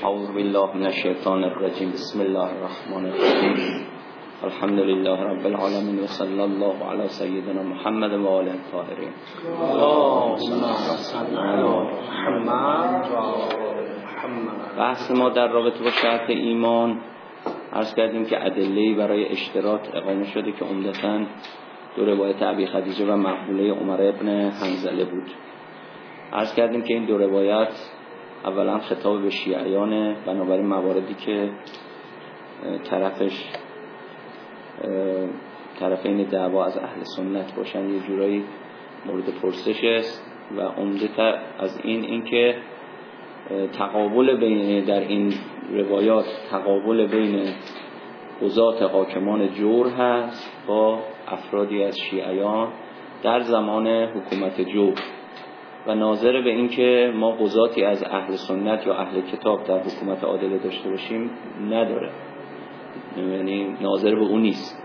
اعوذ بالله من الشیطان الرجیم. بسم الله الرحمن الرحیم. الحمد لله رب العالمین و صلی الله علی سیدنا محمد و آله الطاهرین. اللهم صل علی محمد. بحث ما در رابطه با شرط ایمان عرض کردیم که ادله‌ای برای اشتراط اقامه شده که عمدتاً دو روایت ابی خدیجه و مقبوله عمر ابن حنظله بود. عرض کردیم که این دو روایت اولا خطاب به شیعیانه، بنابراین مواردی که طرفین دعوا از اهل سنت باشن یه جورایی مورد پرسش است و عمدتر از این که تقابل بین در این روایات تقابل بین قضات حاکمان جور هست با افرادی از شیعیان در زمان حکومت جور و ناظر به این که ما قضاتی از اهل سنت یا اهل کتاب در حکومت عادله داشته باشیم نداره، یعنی ناظر به اون نیست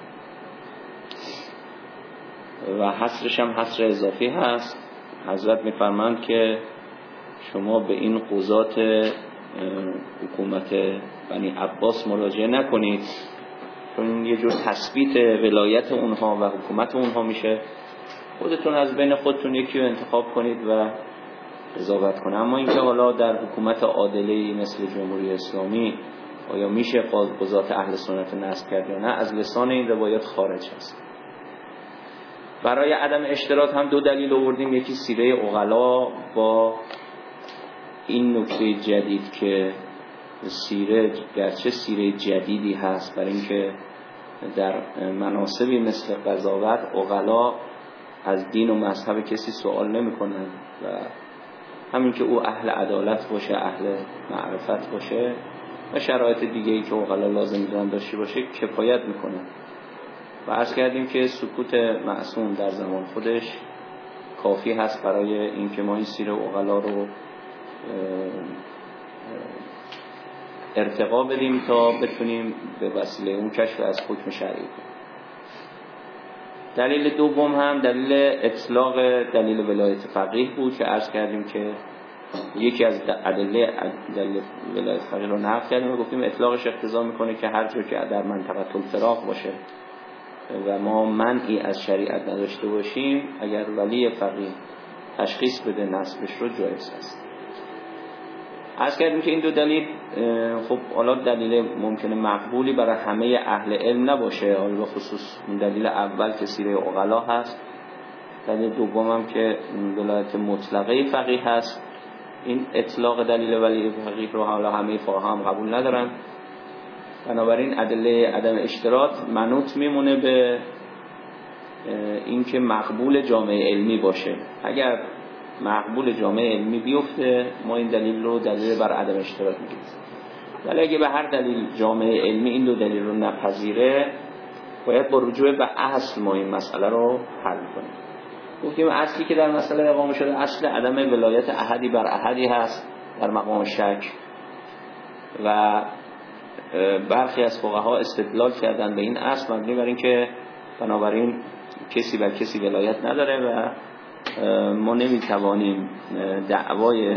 و حصرش هم حصر اضافی هست. حضرت میفرمند که شما به این قضات حکومت بنی عباس مراجعه نکنید، چون یه جور تثبیت ولایت اونها و حکومت اونها میشه. خودتون از بین خودتون یکی رو انتخاب کنید و قضاوت کنید. اما اینکه حالا در حکومت عادله‌ای مثل جمهوری اسلامی آیا میشه قضات اهل سنت نصب کرد یا نه، از لسان این روایات خارج است. برای عدم اشتراط هم دو دلیل آوردیم. یکی سیره عقلا با این نکته جدید که سیره گرچه سیره جدیدی هست برای اینکه در مناسبی مثل قضاوت عقلا از دین و مذهب کسی سوال نمی کنن و همین که او اهل عدالت باشه، اهل معرفت باشه و شرایط دیگه‌ای که عقلا لازم می‌دونن داشته باشه کفایت میکنه. و عرض کردیم که سکوت معصوم در زمان خودش کافی هست برای اینکه ما این سیر عقلا رو ارتقا بدیم تا بتونیم به وسیله اون کشف از حکم شرعی کنیم. دلیل دوم هم دلیل اطلاق دلیل ولایت فقیه بود که عرض کردیم که یکی از دلیل ولایت فقیه رو نقل کردیم و گفتیم اطلاقش اقتضا میکنه که هر جور که در منطقه الفراق باشه و ما منعی از شریعت نداشته باشیم، اگر ولی فقیه تشخیص بده نسبش رو جایز است. عرض کردیم که این دو دلیل خب حالا دلیل ممکنه مقبولی برای همه اهل علم نباشه، حالا به خصوص اون دلیل اول که سیره عقلا هست، دلیل دوم هم که ولایت مطلقه فقیه هست. این اطلاق دلیل ولی فقیه رو حالا همه فقها هم قبول ندارن، بنابراین ادله عدم اشتراط منوط میمونه به این که مقبول جامعه علمی باشه. اگر مقبول جامعه علمی بیفته ما این دلیل رو دلیل بر عدم اشتراط میگیم، ولی اگه به هر دلیل جامعه علمی این دو دلیل رو نپذیره باید با رجوع به اصل ما این مسئله رو حل کنیم. گفتیم اصلی که در مسئله اقامه شده اصل عدم ولایت احدی بر احدی هست در مقام شک و برخی از فقها استدلال کردن به این اصل مبنی بر این که بنابراین کسی بر کسی ولایت نداره و ما نمیتوانیم دعوای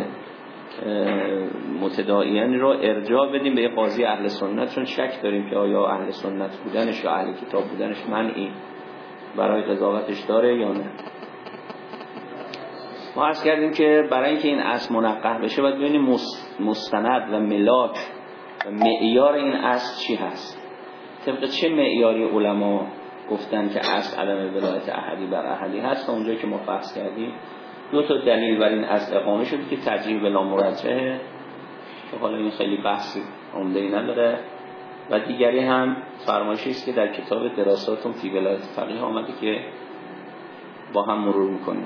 متداعیان رو ارجاع بدیم به قاضی اهل سنت، چون شک داریم که آیا اهل سنت بودنش یا اهل کتاب بودنش منعی برای قضاوتش داره یا نه. ما عرض کردیم که برای اینکه این اصل منقح بشه باید ببینیم مستند و ملاک و معیار این اصل چی هست، طبق چه معیاری علما گفتن که اصل عدم ولایت احدی بر احدی هست. تا اونجایی که ما بحث کردیم دو تا دلیل بر این اصل اقامه شده که ترجیح بلا مرجحه که حالا این خیلی بحث عمده‌ای نداره و دیگری هم فرمایشی است که در کتاب دراساتون فی ولایت فقیه آمده که با هم مرور میکنیم.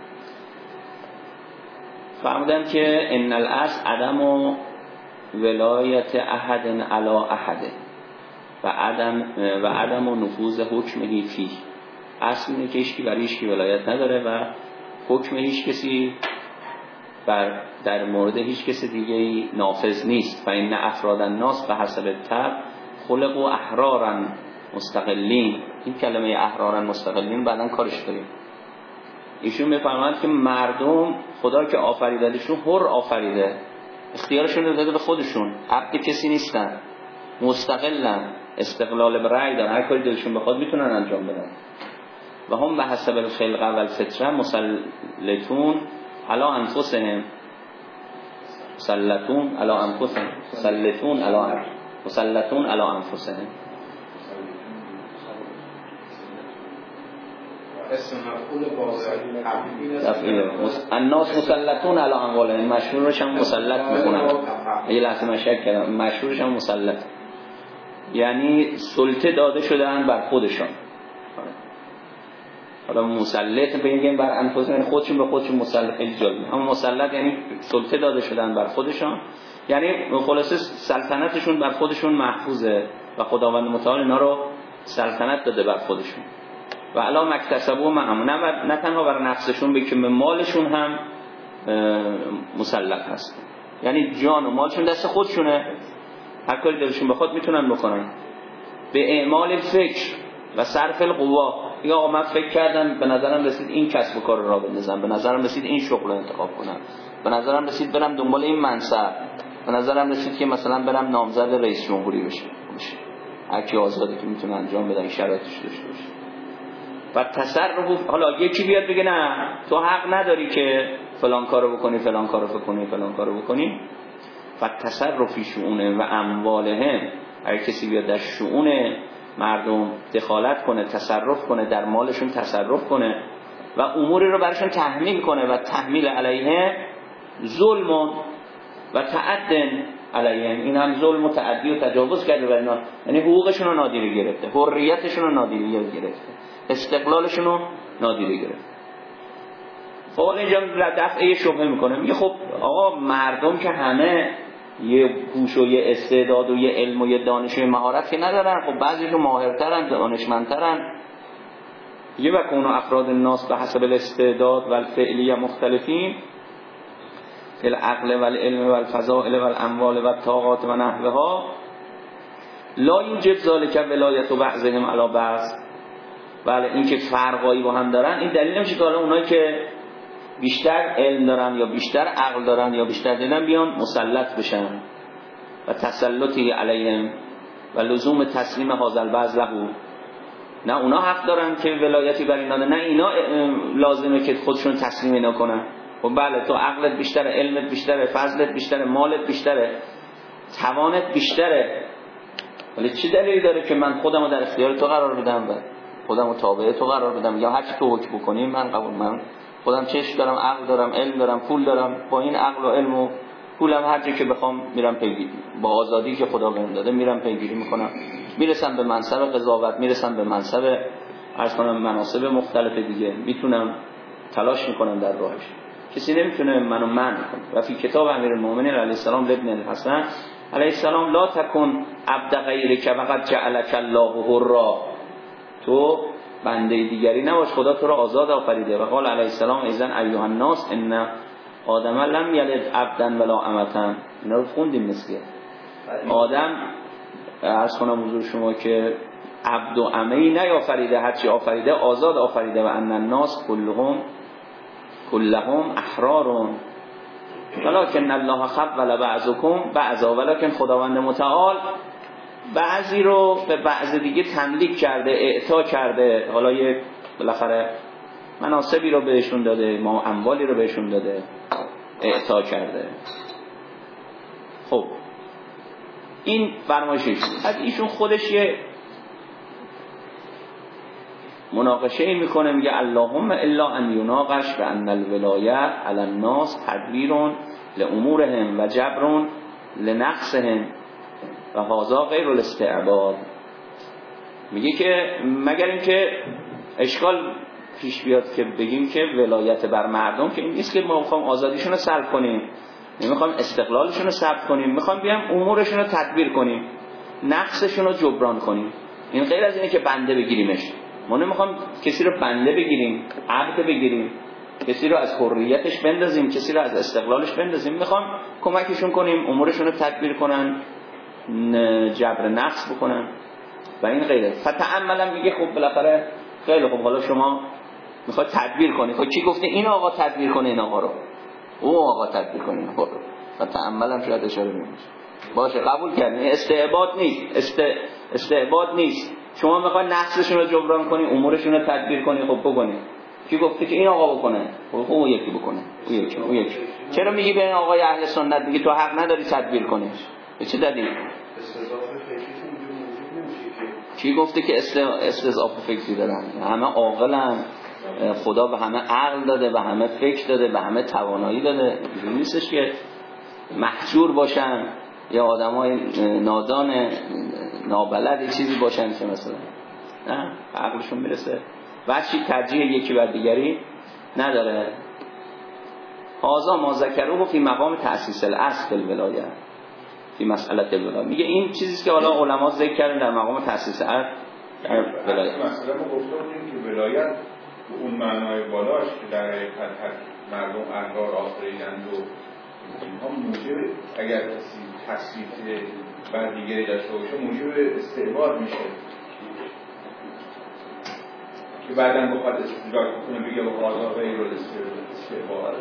فرمودن که ان الاصل عدم ولایت احد علی احد و عدم نفوذ حکمه فیه. اصل اینه که هیچکی برای هیچکی ولایت نداره و حکم هیچ کسی در مورد هیچ کسی دیگه نافذ نیست. و این افراد الناس به حسب الطبع خلقوا احرارا مستقلین. این کلمه احرارا مستقلین بعدن کارش داریم. ایشون میفرماند که مردم خدا که آفریدنشون حر آفریده اختیارشون رو داده به خودشون، عبد کسی نیستن، مستقلن، استقلال به رأی دارن، هر کاری دلشون بخواد میتونن انجام بدن. و هم به حسب الخلقه و الفطره مسلطون علی انفسهم، مسلطون علی انفسهم، مسلطون علی انفسهم. اسم مفعول با الناس مسلطون علی اموالهم، مشهورش هم مسلط میکنن. یه لحظه من شک کردم، مشهورش هم مسلط، یعنی سلطه داده شدن بر خودشان. حالا مسلط بگیم بر انفسهم، یعنی خودشون به خودشون مسلط، خیلی جالبه. اما مسلط یعنی سلطه داده شدن بر خودشان، یعنی خلاصه سلطنتشون بر خودشون محفوظه و خداوند متعال اینا رو سلطنت داده بر خودشون. و علا مکتسبو معمون، نه تنها بر نفسشون بلکه به مالشون هم مسلط هست، یعنی جان و مالشون دست خودشونه، هر کاری دلشون بخواد میتونن بکنن. به اعمال فکر و صرف القوا، یا آقا من فکر کردم به نظرم رسید این کسب و کار را بندازم، به نظرم رسید این شغل رو انتخاب کنم، به نظرم رسید برم دنبال این منصب، به نظرم رسید که مثلا برم نامزد رئیس جمهوری بشه. هر کی آزاده که میتونه انجام بده، این شرایطش داشته باشه. و تصرف، حالا یکی بیاد بگه نه تو حق نداری که فلان کارو بکنی، فلان کارو بکنی، فلان کارو بکنی. و تصرفی شؤونه و اموالهم، اگه کسی بیاد در شؤون مردم دخالت کنه، تصرف کنه، در مالشون تصرف کنه و اموری رو براشون تحمیل کنه و تحمیل علیه ظلم و تعدن علیهم، این هم ظلم و تعدی و تجاوز کرده بر اینا، یعنی حقوقشون رو نادیده گرفته، حریتشون رو نادیده گرفته، استقلالشون رو نادیده گرفته. خب اینجا دفعه شبهه میکنه، میگه خب آقا مردم که همه یه هوش و یه استعداد و یه علم و یه دانش و یه مهارت که ندارن، خب بعضیشون ماهرترن، دانشمندترن. یه وکونو افراد الناس به حسب الاستعداد و الفعلیه مختلفین فی العقل و العلم و الفضائل و الاموال و الطاقات و نحوها، لا یوجب ذلک ولایت بعضهم علی بعض. بله این که فرقایی با هم دارن، این دلیل نمیشه که حالا اونایی که بیشتر علم دارن یا بیشتر عقل دارن یا بیشتر دیدن بیان مسلط بشن و تسلطی علیهم و لزوم تسلیم هذا البعض له. نه اونا حق دارن که ولایتی بر اینا، نه اینا لازمه که خودشون تسلیم اینا کنن. و بله تو عقلت بیشتره، علمت بیشتره، فضلت بیشتره، مالت بیشتره، توانت بیشتره، ولی چه دلیلی داره که من خودمو در اختیار تو قرار بدم و خودمو تابع تو قرار بدم، یا هر چی تو حکم بکنی من قبول، من خودم چشم دارم، عقل دارم، علم دارم، پول دارم، با این عقل و علم و پولم هر جا که بخوام میرم پیگیری، با آزادی که خدا بهم داده میرم پیگیری میکنم، میرسم به منصب قضاوت، میرسم به منصب عرض کنم مناصب مختلف دیگه، میتونم تلاش میکنم در راهش، کسی نمیتونه منو منع کنه. و فی کتاب امیرالمومنین علیه السلام لابن الحسن علیه السلام لا تکن عبد غیرک وقد جعلک الله حرا، تو بنده دیگری نباش، خدا تو رو آزاد آفریده. و قال علیه السلام ایذن ایها الناس ان آدم لم یلد عبدا ولا امتا، اینا رو خوندیم مثل آدم عرض کنم حضور شما که عبد و امه‌ای نیافریده، هرچی آفریده آزاد آفریده. و ان الناس کلهم احرار ولکن الله خول بعضکم بعضا، ولکن خداوند متعال بعضی رو به بعض دیگه تملیک کرده، اعطا کرده، حالا یه بالاخره مناصبی رو بهشون داده، ما اموالی رو بهشون داده، اعطا کرده. خب این فرمایشش از ایشون خودش یه مناقشه میکنه، میگه اللهم الا ان یناقش بان الولایه علی الناس تدبیر لامورهم و جبر لنقصهم و هذا غیر الاستعباد. میگه که مگر اینکه اشکال پیش بیاد که بگیم که ولایت بر مردم که این نیست که ما میخوام آزادیشون رو سلب کنیم، نمیخوام استقلالشون رو سلب کنیم، میخوام بیام امورشون رو تدبیر کنیم، نقصشون رو جبران کنیم. این غیر از اینه که بنده بگیریمش. ما نمیخوام کسی رو بنده بگیریم، عبد بگیریم، کسی رو از حریتش بندازیم، کسی رو از استقلالش بندازیم، میخوام کمکشون کنیم امورشون رو تدبیر کنن، جبر نقص بکنن و این غیره. فتعملا میگه خب بالاخره خیلی خب حالا شما میخواد تدبیر کنی، خب کی گفته این آقا تدبیر کنه این آقا رو، او آقا تدبیر کنه این آقا رو؟ و تأمل هم شاید اشاره میشه. باشه قبول کردین استعباد نیست، استعباد نیست. شما میخواید نقصشون رو جبران کنی، امورشون رو تدبیر کنی، خب بکنی. کی گفته که این آقا بکنه؟ خب اون یکی بکنه. اون یکی. چرا میگی به این آقای اهل سنت میگی تو حق نداری تدبیر کنی؟ به چه دلیل؟ کی گفته که استضعاف فکری دارن؟ همه عاقلن، خدا به همه عقل داده، به همه فکر داده، به همه توانایی داده. اینجوری نیستش که محجور باشن یا آدمای نادان نابلد چیزی باشن که مثلا نه عقلشون میرسه. بچی ترجیح یکی بر دیگری نداره. هذا ما ذکروه فی مقام تأسیس الاصل الولایه فی مسئله الولایه. میگه این چیزی که حالا علما ذکر کردن در مقام تأسیس اصل ولایت. مثلا ما گفتیم که ولایت اون معنای بالاش که در حقیقت مردم احرار آفریدند و اینها موجب اگر کسی تصویت بر دیگری داشته باشه موجب استعباد میشه که بعداً بخواد استدلال کنه بگه با آزاد غیر الاستعباد.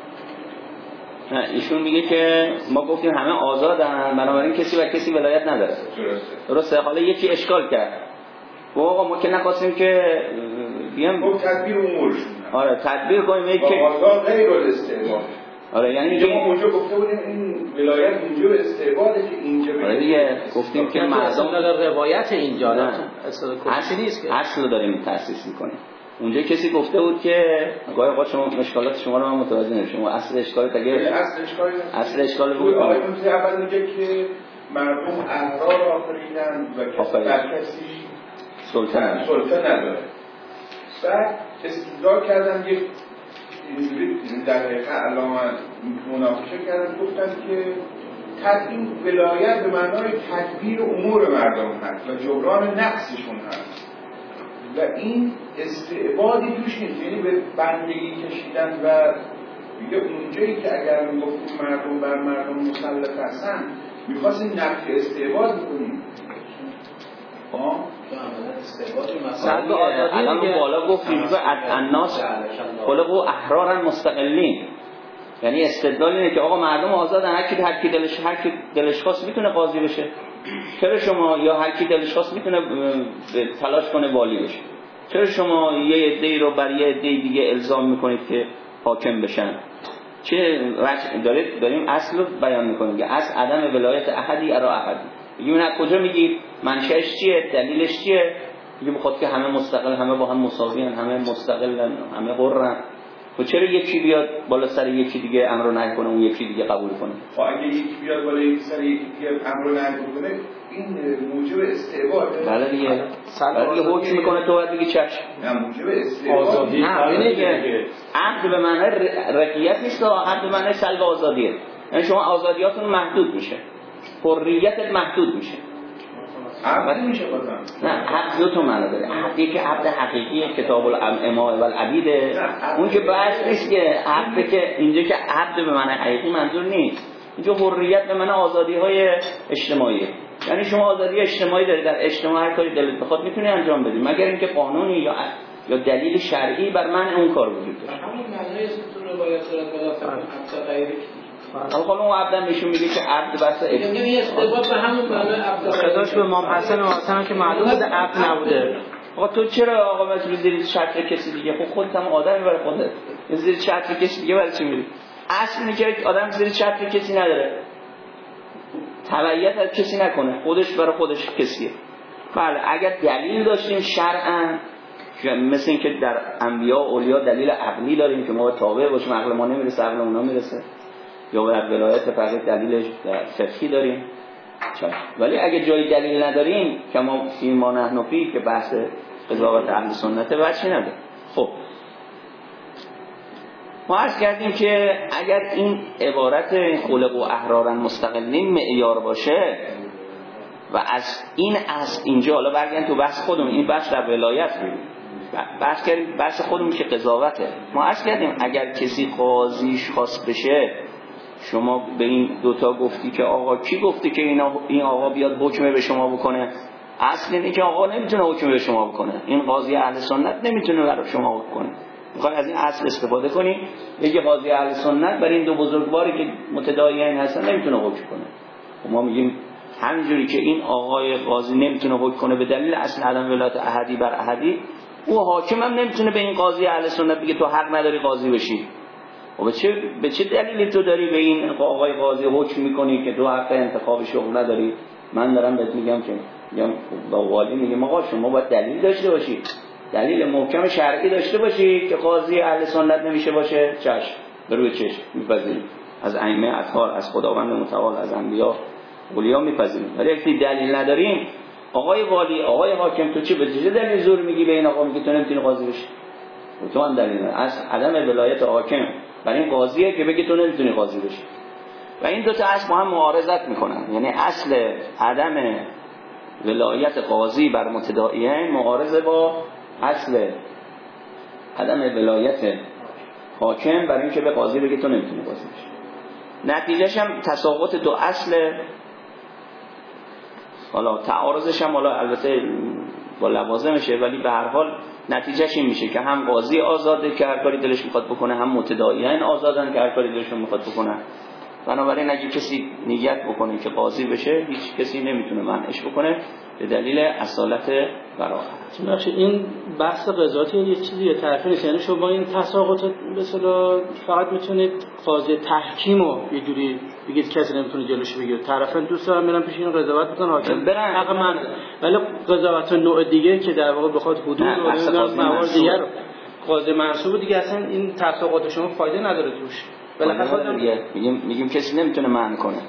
نه ایشون میگه که ما گفتیم همه آزادن، بنابراین کسی و کسی ولایت نداره. درسته. حالا یکی اشکال کرد و آقا ما که نخواستیم که بیام تدبیر امورشون. آره تدبیر کنیم که آزاد غیر الاستعباد. آره یعنی ما اونجا گفته بودیم این ولایت اینجا استعباده که اینجا آره دیگه گفتیم که مردم در روایت اینجا نه اصل نیست که اصل رو داریم تأسیس میکنیم. اونجا کسی گفته بود که گاهی اوقات شما اشکالات شما رو من متوجه نمیشم. اصل اشکال تگه اصل اشکال بود. آقای مفتی اول میگه که مردم احرار آفریدن و کسی سلطه نداره. بعد استدلال کردن یک اینجوری در حقیقت علامه مناقشه کردن گفتن که تدبیر ولایت به معنای تدبیر امور مردم هست و جبران نقصشون هست و این استعبادی توش نیست، یعنی به بندگی کشیدن و دیگه اونجایی که اگر میگفتیم مردم بر مردم مسلط هستن میخواستیم نفی استعباد بکنیم. سلب آزادی الان رو بالا گفتیم که الناس خلقوا احرارا مستقلین، یعنی استدلال اینه که آقا مردم آزادن، هر کی دلش خواست میتونه قاضی بشه. چرا شما یا هر کی دلش خواست میتونه تلاش کنه والی بشه؟ چرا شما یه عده‌ای رو بر یه عده دیگه الزام میکنید که حاکم بشن؟ چه داریم اصل رو بیان میکنیم که اصل عدم ولایت احدی علی احد. میگیم نه کجا میگید منشأش چیه، دلیلش چیه؟ میگه بخاطر که همه مستقل، همه با هم مساویان، همه مستقلن، همه حرن. و چرا یکی بیاد بالا سر یکی دیگه امر نهی کنه اون یکی دیگه قبول کنه؟ خب اگه یکی بیاد بالا یکی سر یکی دیگه امر نهی کنه این موجب استعباده. بله دیگه. بله دیگه حکم میکنه تو باید بگی چشم. نه موجب استعباد. نه دیگه. عقد به معنای رقیت نیست، عقد به معنای سلب آزادیه. یعنی شما آزادیاتون محدود میشه. حریتت محدود میشه. عقد میشه بازم. نه عقد دو تا معنی داره. عقدی که عقد حقیقی کتاب الاماء و العبیده، اون که بحث نیست که عقدی که اینجا که عقد به معنی حقیقی منظور نیست. اینجا حریت به معنی آزادی‌های اجتماعی. یعنی شما آزادی اجتماعی دارید، در اجتماع هر کاری دلت بخواد میتونی انجام بدی، مگر اینکه قانونی یا دلیل شرعی بر منع اون کار وجود داره. همون معنای تو روایت عبد غیری حالا اون عبدم بهشون میگه که عبد بس یعنی استعباد به همون معنای عبد خداش به امام حسن و حسن که معلوم بوده عبد نبوده. آقا تو چرا آقا مثلا زیر چتر کسی دیگه؟ خب خودت هم آدمی برای خودت، زیر چتر کسی دیگه برای چی میری؟ اصل اینه که آدم زیر چتر کسی نداره، تبعیت از کسی نکنه، خودش برای خودش کسیه. بله اگر دلیل داشتیم شرعاً، مثل این که در انبیا و اولیا دلیل عقلی داریم که ما تابع باشیم، عقل ما نمیرسه عقل اونا میرسه، یا در ولایت فقط دلیلش در فقهی داریم. ولی اگه جای دلیل نداریم که ما فیما نحن فی که بحث قضاوت اهل سنته وجهی نداره. خب ما عرض کردیم که اگر این عبارت خلق و احرارا مستقلین معیار باشه و از این اصل اینجا، حالا برگردیم تو بحث خودمون، این بحث در ولایت بود، بحث کردیم بحث خودمون که قضاوته. ما عرض کردیم اگر کسی قاضیش خواست بشه، شما به این دوتا گفتی که آقا کی گفتی که این آقا بیاد حکم به شما بکنه؟ اصل اینه که آقا نمیتونه حکم به شما بکنه، این قاضی اهل سنت نمیتونه برای شما حکم کنه، میخوای از این اصل استفاده کنی، بگی قاضی اهل سنت برای این دو بزرگواری که متداعیین هستن نمیتونه حکم کنه. و ما میگیم همینجوری که این آقای قاضی نمیتونه حکم کنه به دلیل اصل عدم ولایت احدی بر احدی، او حاکم هم نمیتونه به این قاضی اهل سنت بگه تو حق نداری قاضی بشی. و به چه دلیلی تو داری به این آقای قاضی حکم میکنی که تو حق انتخاب شغل نداری؟ من دارم بهت میگم که با والی میگم آقا شما باید دلیل داشته باشی، دلیل محکم شرعی داشته باشی که قاضی اهل سنت نمیشه باشه. چشم به روی چشم میپذیریم، از ائمه اطهار، از خداوند متعال، از انبیا اولیا میپذیریم. ولی اگه دلیل نداریم، آقای والی، آقای حاکم، تو چی به چه دلیل زور میگی به این آقا میگی تو نمیتونی قاضی بشی؟ تو هم دلیل نداری. از عدم ولایت حاکم برای این قاضیه که بگی تو نمیتونی قاضی بشی. و این دو تا اصل با هم معارضت میکنن. یعنی اصل عدم ولایت قاضی بر متداعیین معارضه با اصل عدم ولایت حاکم برای اینکه به قاضی بگی تو نمیتونی قاضی بشی. نتیجهش هم تساقط دو اصل. حالا تعارضش هم حالا البته با لوازمشه، ولی به هر حال نتیجهش این میشه که هم قاضی آزاده که هر کاری دلش میخواد بکنه، هم متداعیین آزادن که هر کاری دلشون میخواد بکنن. بنابراین اگه کسی نیت بکنه که قاضی بشه، هیچ کسی نمیتونه منعش بکنه به دلیل اصالت براءت. این بحث قضاتی یه چیزی طرفی نیست. یعنی شما این تساقط مثلا فقط میتونید قاضی تحکیمو یه جوری بگید کسی نمیتونه جلوش بگیره، طرفین دوست دارن میرن پیش این قضاوت بکنن حاکم برن حق من. ولی قضاوت نوع دیگه که در واقع بخواد حدود و موارد دیگر قاضی منصوب دیگه، اصلا این تساقط شما فایده نداره توش. بالاخره میگیم کسی نمیتونه منع کنه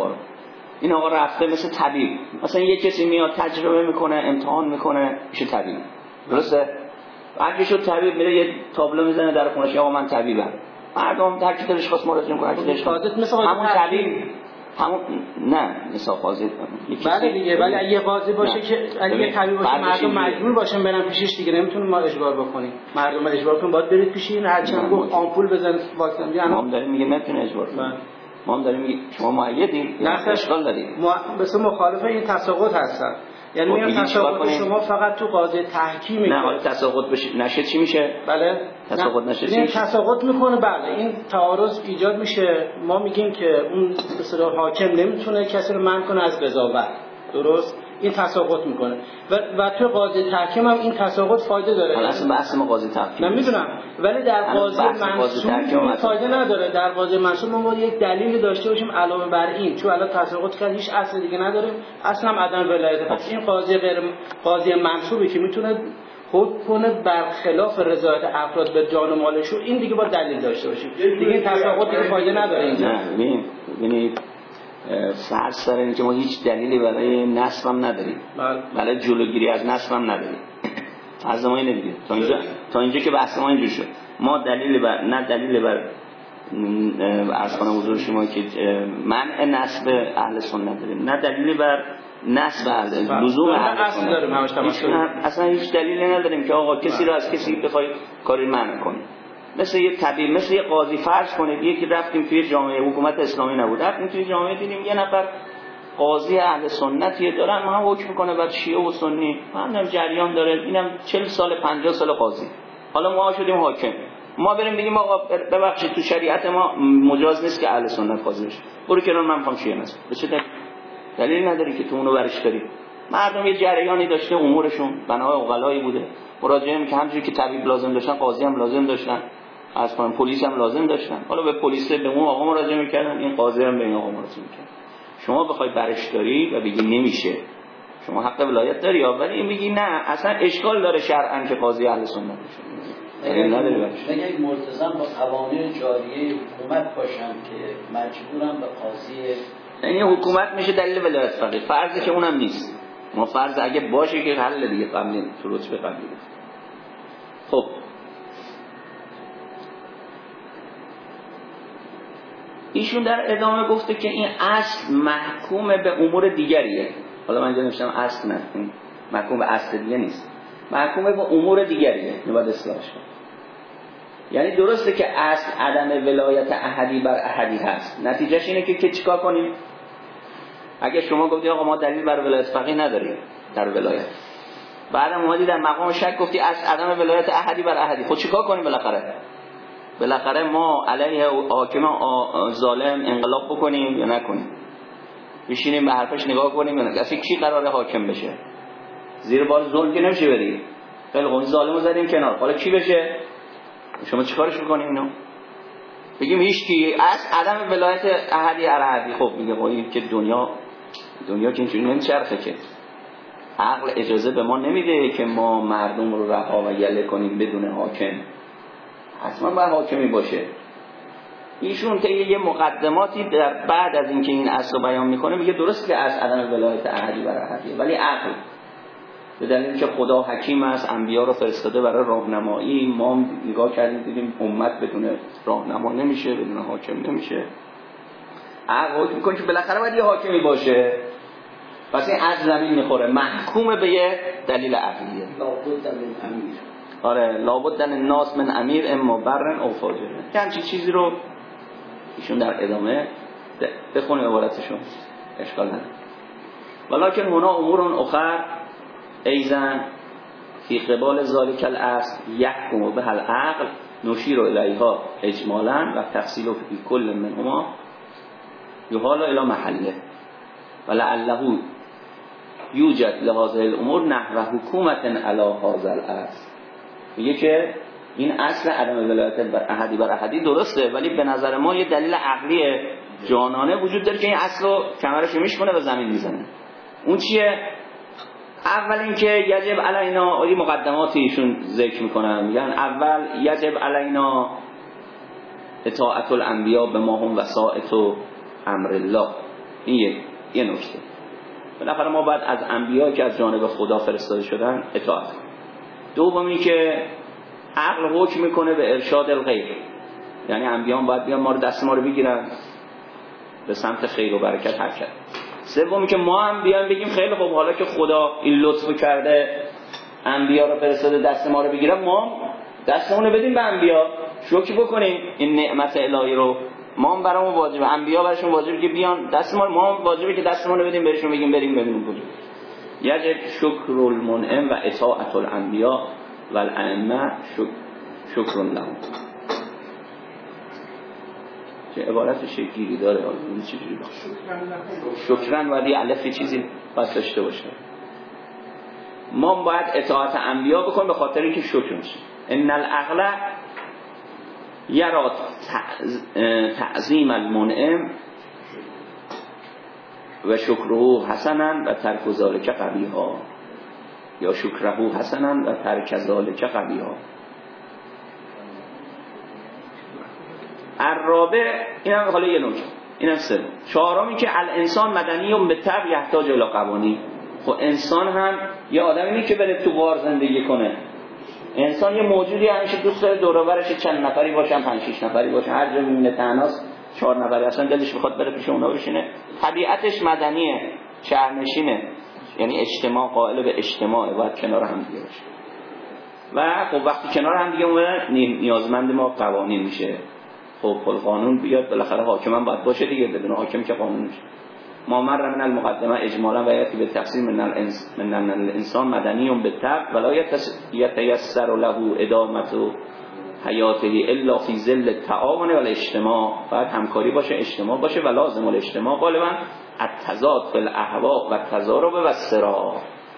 این آقا رفته مثل طبیب. مثلا یه کسی میاد تجربه میکنه، امتحان میکنه، میشه طبیب. درسته؟ اگه شد طبیب میره یه تابلو میزنه در خونش، آقا من طبیبم. مردم هر کی دلش خواست مراجعه میکنه، هر کی دلش خواست همون طبیب، همون نه مثلا قاضی. بله دیگه. ولی اگه قاضی باشه که اگه طبیب باشه مردم مجبور باشن برن پیشش دیگه، نمیتونیم ما اجبار بکنیم. مردم اجبار کنیم باید برید پیش این، هرچند گفت آمپول بزنید واکسن بیان. ما داریم میگه نمیتونه اجبار کنه. ما هم داریم میگیم شما مؤیدین، نه اشکال دارید. مثلا مخالف این تساقط هستن. یعنی میگن تساقط شما فقط تو قاضی تحکیمی. نه حالا تساقط بشه نشه چی میشه؟ بله تساقط نشه چی میشه؟ تساقط میکنه. بله این تعارض ایجاد میشه. ما میگیم که اون به اصطلاح حاکم نمیتونه کسی رو منع کنه از قضاوت. درست؟ این تساقط میکنه و تو قاضی تحکیم هم این تساقط فایده داره. اصلا بحث ما قاضی تحکیم نمیدونم، ولی در قاضی منصوب فایده نداره. در قاضی منصوب ما باید یک دلیلی داشته باشیم علاوه بر این، چون الان تساقط کرد هیچ اصل دیگه نداره، اصلا عدم ولایت. پس این قاضی منصوبی که میتونه حکم کنه برخلاف رضایت افراد به جان و مالشون، این دیگه با دلیل داشته باشیم. دیگه این تساقط دیگه فایده نداره اینجا. نه ببینید فرض سر این که ما هیچ دلیلی برای نصب هم نداریم، برای جلوگیری از نصب هم نداریم. از ما اینه دیگه. تا اینجا که بحث ما اینجور شد، ما دلیلی بر عرض کنم حضور شما که منع نصب اهل سنت داریم، نه دلیلی بر نصب لزوم اهل سنت. اصلا هیچ دلیلی نداریم که آقا کسی رو از کسی بخوای کاری منع کنی. مثل یه طبیب، مثل یه قاضی. فرض کنید یکی رفتیم توی جامعه حکومت اسلامی نبود، رفتیم توی جامعه دیدیم یه نفر قاضی اهل سنتیه دارن ما حکم کنه بر شیعه و سنی، همین جریان داره، اینم 40 سال 50 سال قاضی. حالا ما شدیم حاکم، ما بریم بگیم آقا ببخشید تو شریعت ما مجاز نیست که اهل سنت قاضی بشه، برو کنار من میخوام شیعه نست. به چه دلیل نداری که تو اونو برش داری؟ مردم یه جریانی داشته، امورشون بنای عقلایی بوده، مراجعه میکنن همونجوری که طبیب لازم داشتن قاضی هم لازم داشتن، از کنم پلیس هم لازم داشتن. حالا به پلیس به اون آقا مراجعه میکردن، این قاضی هم به این آقا مراجعه میکرد. شما بخوای برش داری و بگی نمیشه، شما حق ولایت داری، ولی این بگی نه اصلا اشکال داره شرعاً که قاضی اهل سنت بشه. اگه یک ملتزم با قوانین جاریه حکومت باشن که مجبورن به قاضی، یعنی حکومت میشه دلیل ولایت فقیه. فرضی که اونم نیست، ما فرض اگه باشه که حل دیگه قبلی شروط به قبلی. خب ایشون در ادامه گفته که این اصل محکوم به امور دیگریه. حالا من اینجا نوشتم اصل نه، محکوم به اصل دیگه نیست، محکوم به امور دیگریه. نباید اصلاحش کنیم. یعنی درسته که اصل عدم ولایت احدی بر احدی هست، نتیجهش اینه که چیکار کنیم؟ اگه شما گفتید آقا ما دلیل بر ولایت فقیه نداریم در ولایت، بعدم اومدی در مقام شک گفتی از عدم ولایت احدی بر احدی. خب چیکار کنیم بالاخره ما علیه حاکم ظالم انقلاب بکنیم یا نکنیم؟ بشینیم به حرفش نگاه کنیم یا نه؟ اصلا کی قراره حاکم بشه؟ زیر بار ظلم که نمیشه بریم. خیلی خوب ظالمو زدیم کنار، حالا کی بشه؟ شما چیکارش می‌کنیم اینو؟ بگیم هیچ کی از عدم ولایت احدی بر احدی. خب میگه با این که دنیا که اینجوری نمیچرخه که. عقل اجازه به ما نمیده که ما مردم رو رها و یله کنیم بدون حاکم. حتما باید حاکمی باشه. ایشون که یه مقدماتی در بعد از اینکه این اصل بیان میکنه میگه درست که از عدم ولایت احدی بر احدی، ولی عقل به دلیل که خدا حکیم است، انبیا رو فرستاده برای راهنمایی، ما نگاه کردیم دیدیم امت بدون راهنما نمیشه، بدون حاکم نمیشه. عقل حکم میکنه که بالاخره باید یه حاکمی باشه. پس این از زمین میخوره، محکوم به یه دلیل عقلیه. لابد من امیر. آره لابد الناس من امیر اما برن او فاجر. همچین چیزی رو ایشون در ادامه بخونه عبارتشون، اشکال نداره. ولکن هنا امور اخر ایزن فی قبال ذالک الاصل یحکم به العقل نشیر الیها اجمالا و تفصیل فی کل منهما یحال الی محله ولعله یوجد لهذه الامور نحو حکومت علی هذا الاصل. میگه که این اصل عدم ولایت بر احدی درسته، ولی به نظر ما یه دلیل عقلی جانانه وجود داره که این اصل رو کمرش میشکنه و زمین میزنه. اون چیه؟ اول اینکه یجب علینا، این مقدماتی ایشون ذکر میکنن، میگن اول یجب علینا اطاعت الانبیاء بما هم وسائط امر الله. این یه نکته. بالاخره ما باید از انبیا که از جانب خدا فرستاده شدن اطاعت کنیم. دومی که عقل حکم میکنه به ارشاد الغیر، یعنی انبیان باید بیان ما رو دست ما رو بگیرن به سمت خیر و برکت حرکت. سومی که ما هم بیان بگیم خیلی خوب حالا که خدا این لطف کرده انبیا رو فرستاده دست ما رو بگیرن، ما دستمون رو بدیم به انبیا، شکر بکنیم این نعمت الهی رو. ما هم برامون واجبه، انبیا براشون واجبه که بیان دست ما هم واجبه که دستمون رو بدیم بهشون بگیم بریم ببینیم کجا. یجب شکر المنعم و اطاعت الانبیا و الائمه شکر لهم. چه عبارت شکلی داره این چجوری باشه؟ شکرن ولی الف چیزی پس داشته باشه. ما باید اطاعت انبیا بکنیم به خاطر اینکه شکر میشه. ان العقل یرا تعظیم المنعم و شکره حسنا و ترک ذلک قبیحا، یا شکره حسنا و ترک ذلک قبیحا. الرابع، اینم حالا یه نکته، اینم سوم. چهارمی که الانسان مدنی و به طبع یحتاج الی قوانین. خب انسان هم یه آدمی نیست که بره تو غار زندگی کنه. انسان یه موجودی همیشه دوست داره دور و برش چند نفری باشن، 5-6 نفری باشن. هر جا میبینه تنهاست 4 نفری، اصلا دلش میخواد بره پیش اونا بشینه. طبیعتش مدنیه، شهرنشینه، یعنی اجتماع، قائل به اجتماعه، باید کنار هم دیگه باشه. و خب وقتی کنار هم دیگه اومدن نیازمند ما قوانین میشه. خب قانون بیاد بالاخره حاکم هم باید باشه دیگه، بدون حاکم که قانون میشه. ما مر من المقدمه اجمالا و یاتی به تفسیر من الانسان مدنی بالطبع ولا یتیسر له ادامت حیاته الا فی ظل التعاون و الاجتماع. باید همکاری باشه، اجتماع باشه و لازم الاجتماع غالبا التضاد فی الاهواء و التضارب و الصراع.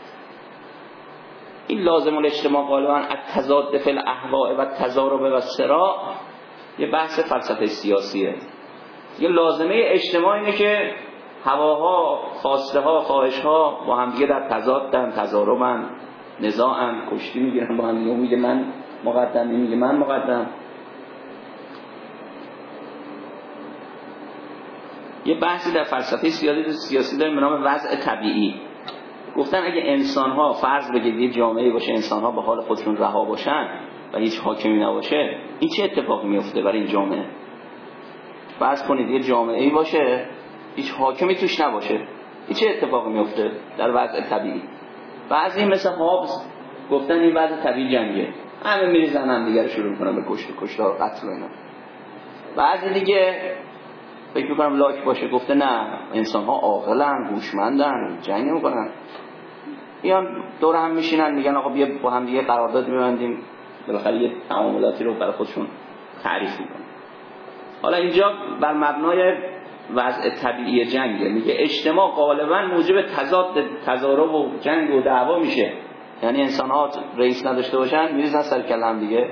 این لازم الاجتماع غالبا التضاد فی الاهواء و التضارب و الصراع یه بحث فلسفه سیاسیه. یه لازمه اجتماع اینه که هواها، خواسته ها، خواهش ها با هم دیگه در تضادن، تضاربن، نزاعن، کشتی میگیرن با هم دیگه. میگه من مقدم، میگه من مقدم. یه بحثی در فلسفه سیاسی داریم به نام وضع طبیعی. گفتن اگه انسان ها فرض بگید یه جامعه باشه، انسان ها به حال خودشون رها باشن و هیچ حاکمی نباشه، این چه اتفاقی میفته برای این جامعه؟ فرض کنید یه جامعه‌ای باشه هیچ حاکمی توش نباشه، این چه اتفاقی میفته در وضع طبیعی؟ بعضی مثل هابز گفتن این وضع طبیعی جنگه، همه میریزن هم دیگه رو شروع میکنن به کشتار و قتل و اینا. بعضی دیگه فکر میکنم لاک باشه، گفته نه، انسان ها عاقلن، هوشمندن، جنگ نمیکنن. میان دور هم میشینن میگن آقا بیا با هم دیگه قرارداد ببندیم، بالاخره یه تعاملاتی رو برای خودشون تعریف میکنن. حالا اینجا بر مبنای وضع طبیعی جنگه، میگه اجتماع غالبا موجب تضارب و جنگ و دعوا میشه، یعنی انسان‌ها رئیس نداشته باشن میریزن سر کله هم دیگه.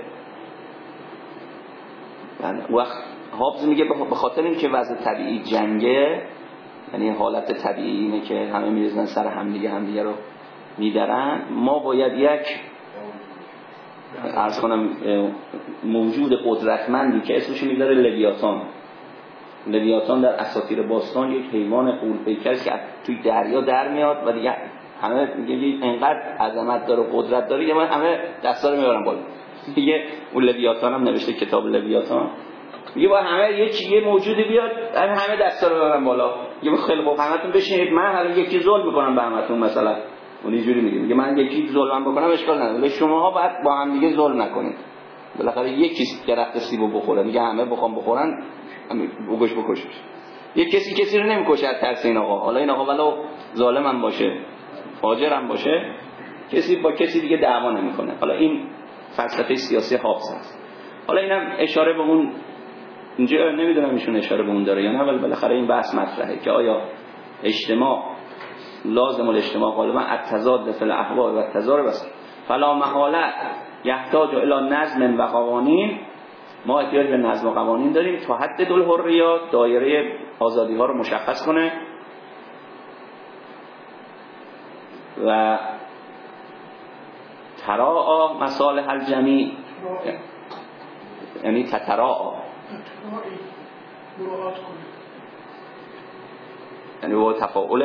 وقت هابز میگه به خاطر اینکه وضع طبیعی جنگه، یعنی حالت طبیعی اینه که همه میریزن سر همدیگه رو میدرن، ما باید یک عرض کنم موجود قدرتمندی که اسمش میذاره لویاتان در اساطیر باستان یک حیوان غول‌پیکر که توی دریا در میاد و دیگه همه میگه اینقدر عظمت داره و قدرت داره که من همه دستا رو میبرم بالا. دیگه اون لویاتان هم نوشته کتاب لویاتان، میگه با همه یه موجودی بیاد همه دستا رو ببرم بالا. میگه خیلی خوب همتون بشینید، من الان یکی ظلم میکنم به همتون، مثلا اون اینجوری میگه من یکی ظلم بکنم اشکال نداره، شماها باید با هم دیگه ظلم نکنید. بالاخره یکی درخت سیبو بخوره، میگه همه بخوام بخورن بگوش بکشش. یه کسی رو نمیکشه از ترس این آقا. حالا این آقا ولو ظالم هم باشه فاجر هم باشه کسی با کسی دیگه دعوا نمیکنه. حالا این فلسفه سیاسی هابز هست. حالا اینم اشاره به اون اینجا نمیدونم ایشون اشاره به اون داره یا نه، ولی بالاخره این بحث مطرحه که آیا اجتماع لازم الاجتماع غالبا التضاد فی الاحوال و التضارب است فلا محاله یحتاج الی نظم و قوانین. ما احتیاج به نظم و قوانین داریم تا حد الحریات، دایره آزادی ها رو مشخص کنه و تراعا مصالح الجمیع، یعنی تتراعا مراعات کنه، یعنی با تفاعل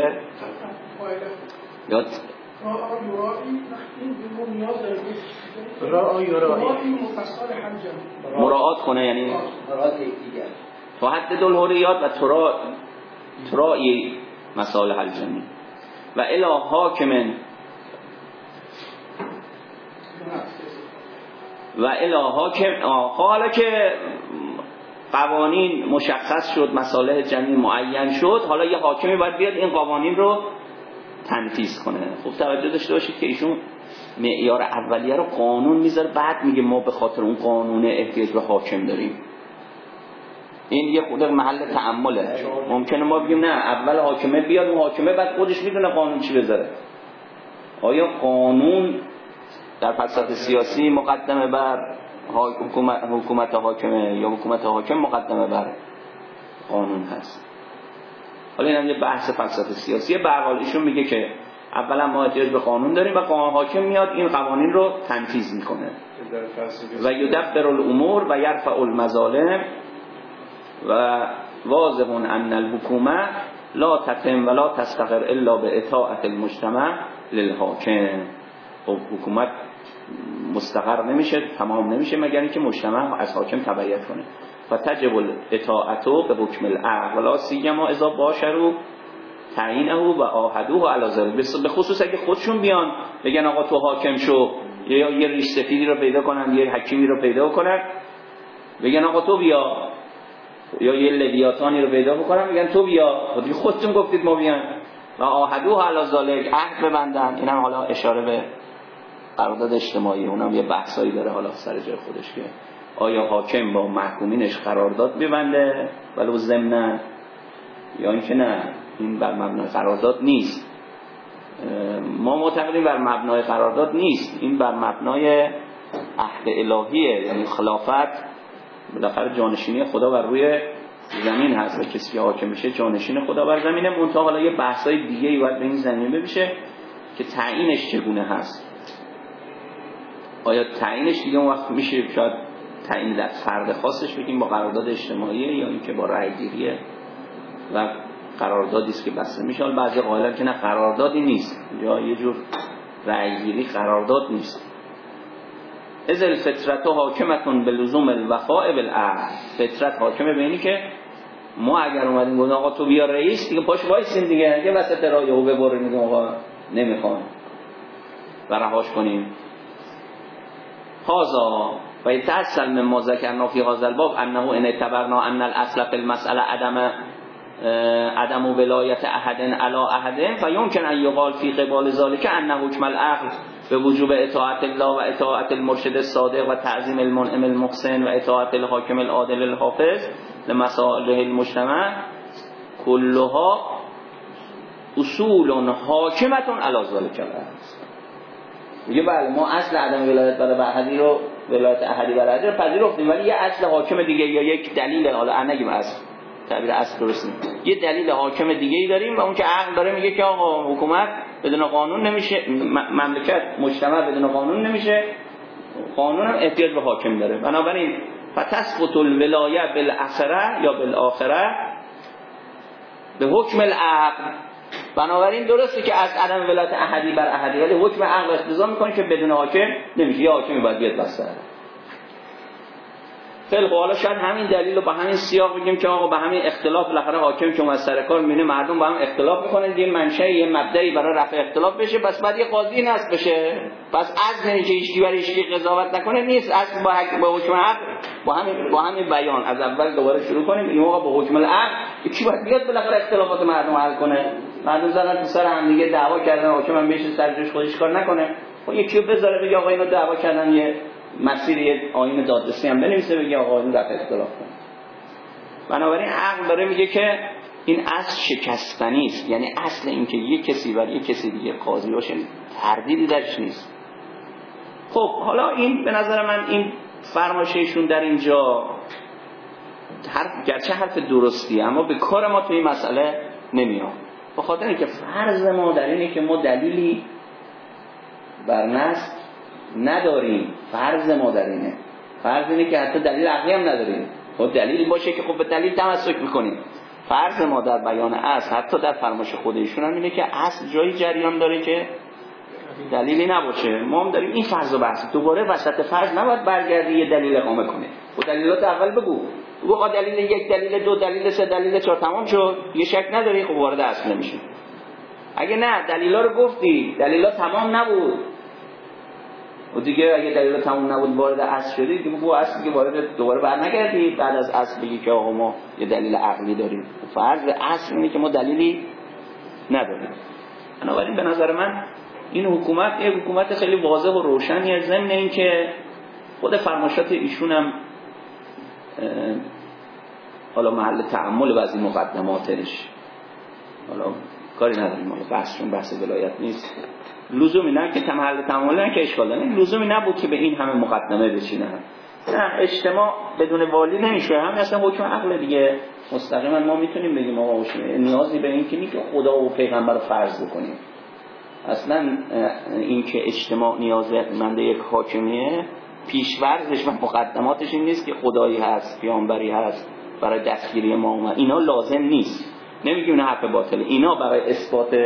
یا مراعات کنه، یعنی تا حد الحریات و تراعی مصالح الجمیع و الی حاکم حالا که قوانین مشخص شد، مصالح جمعی معین شد، حالا یه حاکمی باید بیاد این قوانین رو تنفیذ کنه. خب توجه داشته باشید که ایشون معیار اولیه رو قانون میذاره، بعد میگه ما به خاطر اون قانون احتیاج به حاکم داریم. این یه خود محل تأمله. ممکنه ما بگیم نه اول حاکمه بیاد، اون حاکمه بعد خودش میدونه قانون چی بذاره. آیا قانون در فلسفه سیاسی مقدمه بر حکومت حاکمه یا حکومت حاکم مقدمه بر قانون هست؟ حالا این هم یه بحث فلسفه سیاسیه. به هر حال ایشون میگه که اولا ما احتیاج به قانون داریم و قانون حاکم میاد این قوانین رو تنفیذ میکنه و یدبر الامور و یرفع المظالم و واضح ان الحکومه لا تتم ولا تستقر الا باطاعه المجتمع للحاکم. خب حکومت مستقر نمیشه، تمام نمیشه مگر اینکه مجتمع از حاکم تبعیت کنه. فتجب الاطاعت به حکم العقل ولا سیما اذا باشروا تعیینه و عاهدوه علی ذلک، به خصوص اگه خودشون بیان بگن آقا تو حاکم شو، یا یه ریش سفیدی رو پیدا کنن، یه حکیمی رو پیدا کنن بگن آقا تو بیا، یا یه لویاتانی رو پیدا بکنن بگن تو بیا، خودتون گفتید ما بیان و عاهدوه علی ذلک، عهد ببندن. اینم حالا اشاره به قرارداد اجتماعی، اونم یه بحثایی داره حالا سر جای خودش که آیا حاکم با محکومینش قرارداد ببنده ولو ضمن، یا اینکه نه این بر مبنای قرارداد نیست. ما معتقدیم بر مبنای قرارداد نیست، این بر مبنای عهد الهیه، یعنی خلافت بالاخره جانشینی خدا بر روی زمین هست و کسی حاکم میشه جانشین خدا بر زمینه. منتها حالا یه بحثای دیگه‌ای باید به این زمینه بشه که تعیینش چگونه هست. آیا تعیینش دیگه اون وقت میشه شاید تعیین در فرد خاصش بگیم با قرارداد اجتماعیه یا اینکه با رأی‌گیریه و قراردادی است که بسته میشه. حالا بعضی قائلن که نه قراردادی نیست، یا یه جور رأی‌گیری قرارداد نیست. از الفطرت حاکمتون به لزوم الوفاء بالعهد، فطرت حاکمه به اینی که ما اگر اومدیم گفتیم آقا تو بیا رئیس دیگه پاش وایسین دیگه، یه وسط راه یهو ببریم میگم آقا نمیخوام و رهاش کنیم. هذا و يتأصل مما ذكرنا في هذا الباب انه ان اعتبرنا ان الاصل في المساله عدم عدم ولایت احد علی احد فیمکن ان یقال فی قبال ذلک ان حکم العقل به وجوب اطاعت الله و اطاعت المرشد الصادق و تعظیم المنعم المحسن و اطاعت الحاکم العادل الحافظ لمصالح المجتمع کلها اصول حاکمت علی ذلک است. میگه بله ما اصل عدم ولایت برای احدی رو ولایت احدی برای احدی رو پذیرفتیم، ولی یه اصل حاکم دیگه یا یک دلیل، حالا نگیم اصل، تعبیر اصل درست نیست، یه دلیل حاکم دیگه ای داریم و اون که عقل داره میگه که آقا حکومت بدون قانون نمیشه، مملکت مجتمع بدون قانون نمیشه، قانون هم احتیاج به حاکم داره. بنابراین فتسقط الولایه بالاخره یا بالاخره به حکم العقل. بنابراین درسته که از عدم ولایت احدی بر احدی، ولی حکم عقل اقتضا میکنه که بدون حاکم نمیشه، یه حاکمی باید بیاد بسته. خیلی خب، حالا شاید همین دلیل رو با همین سیاق بگیم که آقا با همین اختلاف بالاخره حاکم چون از سر کار میبینه مردم با هم اختلاف میکنن، یه منشأ یه مبدأی برای رفع اختلاف بشه، پس بعد یه قاضی نصب بشه، پس از نمیشه هیچکی برای هیچکی قضاوت نکنه، نیست از با حکم عقل با همین بیان از اول دوباره شروع کنیم. این موقع با حکم العقل کی باید بیاد بالاخره اختلافات مردم حل کنه؟ مردم زدن تو سر هم دیگه دعوا کردن، حاکم هم بهش سر جوش خودش کار نکنه، خب یکی رو بذاره بگه آقا اینا دعوا کردن، یه مسیر یه آیین دادرسی هم بنویسه بگه آقا این رفع اختلاف کنه. بنابراین عقل داره میگه که این اصل شکستنی است، یعنی اصل این که یک کسی بر یک کسی دیگه قاضی باشه تردیدی درش نیست. خب حالا این به نظر من این فرمایششون در اینجا گرچه حرف درستی اما به کار ما توی این مسئله نمیاد، به خاطر اینکه فرض ما در اینه که ما دلیلی بر نص نداریم. فرض ما در اینه، فرض اینه که حتی دلیل عقلی هم نداریم. خب دلیلی باشه که خب به دلیل تمسک میکنیم. فرض ما در بیان اصل حتی در فرمایش خودشون هم اینه که اصل جایی جریان داره که دلیلی نباشه. ما هم داریم این فرض و بحث، دوباره وسط فرض نباید برگردی یه دلیل اقامه کنی. و دلیلات اول بگو دلیل یک، دلیل دو، دلیل سه، دلیل چهار، تمام شد، یه شک نداری، خب وارد اصل نمیشی. اگه نه دلیلا رو گفتی، دلیلا تمام نبود و دیگه اگه دلیل تمام نبود وارد اصل شدی، دیگه بگو اصل دیگه وارد دوباره برنگردی بعد از اصل بگی که آقا ما یه دلیل عقلی داریم. فرض اصل اینه که ما دلیلی نداریم. بنابراین به نظر من این حکومت یه حکومت خیلی واضح و روشنیه، ضمن این که خود فرمایشات ایشون هم حالا محل تأمل بعضی مقدماتش، حالا کاری نداریم، حالا بحثشون بحث ولایت نیست، لزومی نه که محل تأمل نه که اشکال داره، لزومی نبود که به این همه مقدمه بچینن. نه اجتماع بدون والی نمیشه، همین اصلا حکم عقل دیگه. مستقیما ما میتونیم بگیم آقا نیازی به این که نیست که خدا و پیغمبر رو فرض بکنیم. اصلا این که اجتماع نیازمند یک حاکمیه پیش‌ورزش و مقدماتش این نیست که خدایی هست، پیامبری هست برای دستگیری ما اومد. اینا لازم نیست، نمیگیم اینا حرف باطله، اینا برای اثبات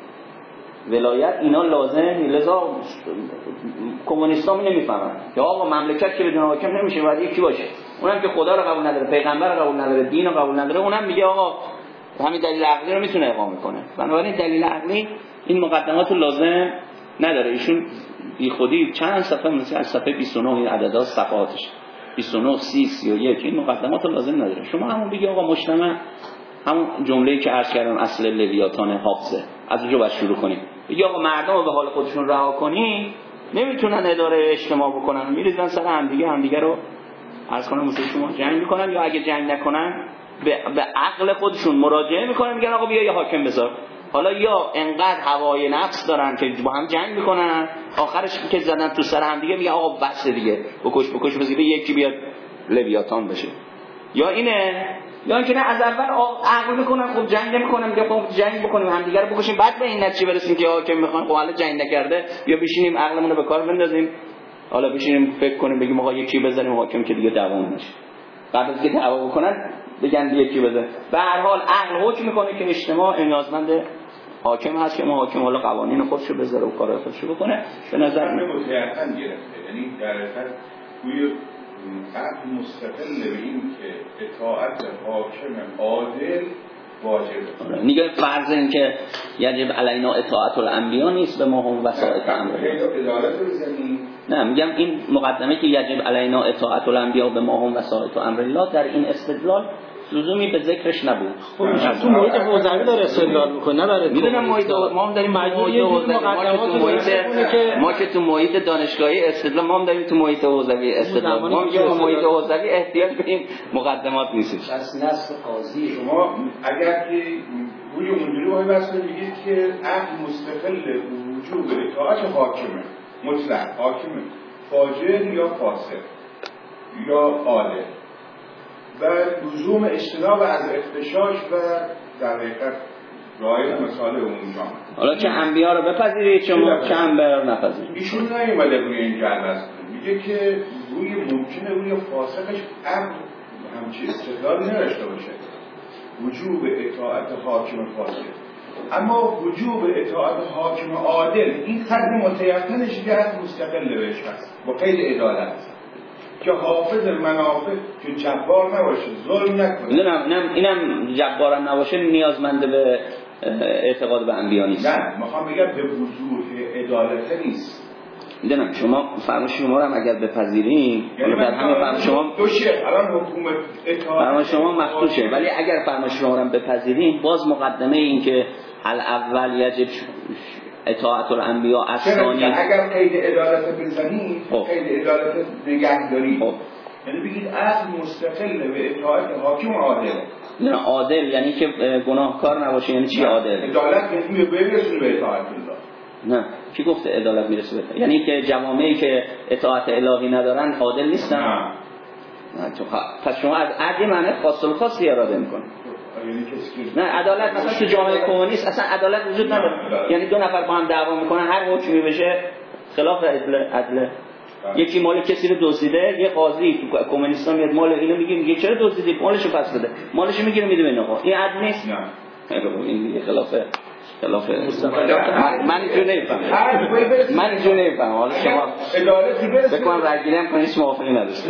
ولایت اینا لازم. لذا کمونیست‌ها نمیفهمن که آقا مملکت که بدون حاکم نمیشه، باید یکی باشه، اونم که خدا رو قبول نداره، پیغمبر رو قبول نداره، دین رو قبول نداره، اونم میگه آقا همین دلیل عقلی رو میتونه اقامه کنه. بنابراین دلیل عقلی این مقدمات رو لازم نداره. ایشون بی خودی چند صفحه، مثلا از صفحه 29 این عددها صفحاتش 29 30 31 این مقدمات رو لازم نداره. شما همون بگی آقا مجتمع، همون جمله‌ای که عرض کردم اصل لویاتان حافظه، از اونجا باید شروع کنیم. بگی آقا مردم رو به حال خودشون رها کنی، نمیتونن اداره اجتماع بکنن، میریزن سر همدیگه رو عرض کنم مثل شما جنگ میکنن، یا اگه جنگ نکنن به عقل خودشون مراجعه میکنن، میگن آقا بیا یه حاکم بذار. حالا یا انقدر هوای نفس دارن که با هم جنگ میکنن، آخرش که زدن تو سر هم دیگه میگن آقا بس دیگه، بکش بزید یکی بیاد لویاتان بشه. یا اینه، یا اینکه نه از اول عقل میکنن، خب جنگ نمیکنن، میگن خب جنگ بکنیم هم دیگه رو بکشیم، بعد به این نتیجه برسیم که حاکم میخوان، خب حالا جنگ نکرده یا بشینیم عقلمون رو به کار بندازیم، حالا بشینیم فکر کنیم بگیم آقا یکی بزنیم حاکم که دیگه دوام نشه، بعد از اینکه دعوا بکنن بگن یکی بزن. به هر حال عقل حکم میکنه که اجتماع نیازمند حاکم هست که ما حاکم حالا قوانین خودشو بذاره و کارهای خودشو بکنه. به نظر من متأخر گرفته، یعنی در حقیقت توی عقل مستقل به این که اطاعت حاکم عادل واجبه. میگه فرض این که یجب علینا اطاعت الانبیا نیست به ما هم وسائط امر. نه میگم این مقدمه که یجب علینا اطاعت الانبیا به ما هم وسائط امر الله، در این استدلال لزومی به ذکرش نبود. خب تو محیط حوزوی داره استدلال میکنه، نه برای میدونم محیط ما هم داریم محیط حوزوی، ما که تو محیط دانشگاهی استدلال، ما هم داریم تو محیط حوزوی استدلال، ما هم تو محیط حوزوی احتیاج به این مقدمات نیست. بس نصف قاضی شما اگر که روی اونجوری وای بس میگید که عقل مستقل وجوب اطاعت حاکمه، مطلق حاکمه، فاجر یا فاسق یا عادل و لزوم اجتناب از اختشاش و در حقیقت رعایت مصالح عمومی جامعه. حالا چه انبیا رو بپذیرید شما چه انبیا رو نپذیرید. ایشون نیومده روی این جلب است، میگه که روی ممکنه روی فاسقش عقل همچین استدلالی نداشته باشه وجوب اطاعت حاکم فاسق، اما وجوب اطاعت حاکم عادل این خط متیقنش که عقل مستقل بهش هست با قید عدالت که حافظ منافع که جبار نباشه، ظلم نکنه. اینم جبارم نباشه نیازمند به اعتقاد به انبیا نیست. نه میخوام بگم به وضوح عدالت نیست. میدونم شما فرمایش شما رو هم اگر بپذیرین یعنی در همین فرمایش شما دوشه الان حکومت اطاعت فرمایش شما مخدوشه، ولی اگر فرمایش شما رو هم بپذیرین باز مقدمه این که الاول یجب اطاعت الانبیا الثانی، اگر قید عدالت بزنید قید عدالت نگهداری یعنی بگید اصل مستقل به اطاعت حاکم عادل. نه عادل یعنی که گناهکار نباشه، یعنی چی عادل؟ عدالت یعنی برسونه به اطاعت الله. نه کی گفته عدالت میرسه به؟ یعنی که جوامعی که اطاعت الهی ندارن عادل نیستن؟ نه پس شما از عدل معنی خاصی اراده میکنید. نه عدالت مثلا تو جامعه کمونیست اصلا عدالت وجود نداره، یعنی دو نفر با هم دعوا میکنن هر حکمی بشه خلاف عدل. یکی مال کسی رو دزدیده، یه قاضی تو کمونیستا میاد مال اینو میگه چرا دزدیدی، مالشو پس بده، مالشو میگیره میده به نقا، این عدل نیست. نه این خلاف من اینجور نمیفهم. حالا شما بکنم رگیری هم کنیش موافقی نداشته